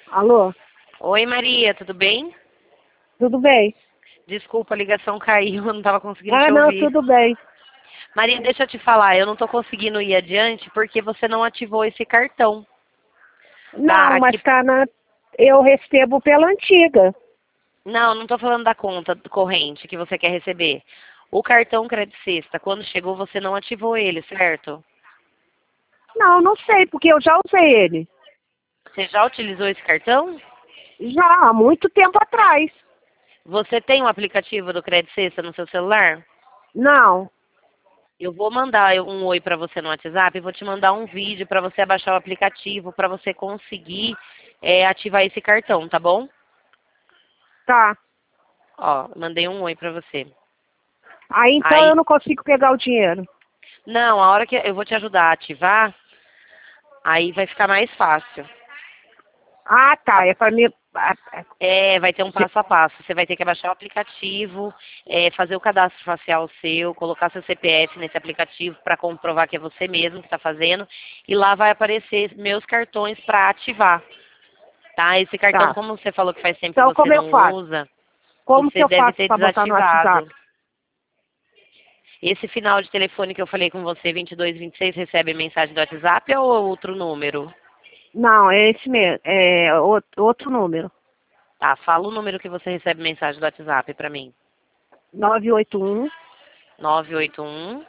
Alô? Oi, Maria, tudo bem? Tudo bem? Desculpa, a ligação caiu, eu não estava conseguindo Ah, te não, ouvir. tudo bem. Maria, deixa eu te falar, eu não estou conseguindo ir adiante porque você não ativou esse cartão. Tá? Não, mas Aqui... tá na... Eu recebo pela antiga. Não estou falando da conta corrente que você quer receber. O cartão Crédito Sexta, quando chegou, você não ativou ele, certo? Não, não sei, porque eu já usei ele. Você já utilizou esse cartão? Já, há muito tempo atrás. Você tem um aplicativo do Crédito Sexta no seu celular? Não, Eu vou mandar um oi para você no WhatsApp e vou te mandar um vídeo para você abaixar o aplicativo para você conseguir ativar esse cartão, tá bom? tá. Ó, mandei um oi para você. Aí então eu Aí, não consigo pegar o dinheiro. não, a hora que eu vou te ajudar a ativar, aí vai ficar mais fácil. Ah, tá, é pra mim... Vai ter um passo a passo. Você vai ter que abaixar o aplicativo, fazer o cadastro facial seu, colocar seu CPF nesse aplicativo para comprovar que é você mesmo que está fazendo. E lá vai aparecer meus cartões para ativar. Tá? Esse cartão, Tá. como você falou que faz tempo que Então você como eu não faço? usa, Como que você eu deve faço ter pra botar no WhatsApp? desativado. Esse final de telefone que eu falei com você, 2226, recebe mensagem do WhatsApp ou outro número? Não, é esse mesmo. É outro número. Tá, fala o número que você recebe mensagem do WhatsApp para mim. 981 981.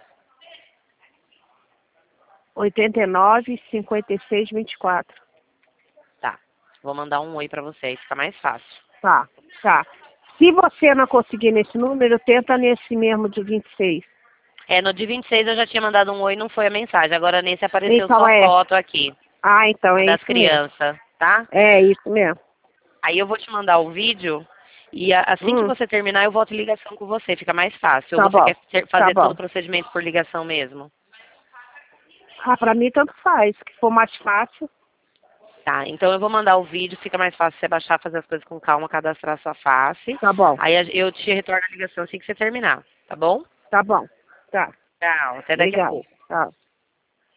89 56 24. Tá. Vou mandar um oi para você, aí fica mais fácil. Tá, tá. Se você não conseguir nesse número, tenta nesse mesmo de 26. No de 26 eu já tinha mandado um oi, não foi a mensagem. Agora nesse apareceu Então sua é. foto aqui, Ah, então a é das isso mesmo. crianças, tá? É isso mesmo. Aí eu vou te mandar o vídeo e assim que Hum, você terminar eu volto em ligação com você, fica mais fácil. Ou tá você bom. quer Tá fazer todo bom. o procedimento por ligação mesmo? Ah, pra mim tanto faz. Que for mais fácil. Tá, então eu vou mandar o vídeo, fica mais fácil você baixar, fazer as coisas com calma, cadastrar a sua face. Tá bom. Aí eu te retorno a ligação assim que você terminar, tá bom? Tá bom. Tá. Tchau, até daqui a Obrigada. pouco. Tá.